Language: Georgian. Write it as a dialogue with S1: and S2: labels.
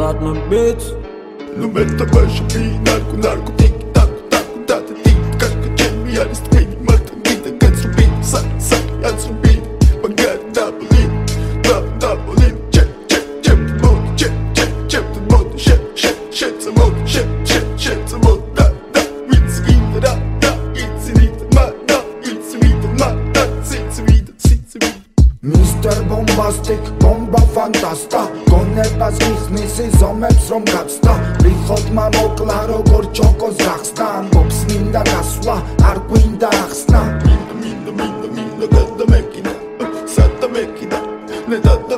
S1: Radman Beats.
S2: Nu meta baša bija narkotiki, tāda tīta, ka ķēmi jāristīni, marta gita, kāds rubīni, saki, atsrubīni, pagāri dabulīni, čep, tad modu, šep, sa modu, da, vids vīda, da, itsi vīda, ma, cits vīda.
S3: Mr. Bombastic, bomba fantasta გონებას გიხსნის ზომებს რომ გაცდა რიხოდმა მოკლა როგორ ჩოკოს გახსნა ამბობს მინდა გასვლა არ გვინდა ახსნა
S2: მინდა გადამეკიდა სადა მეკიდა ნე დადა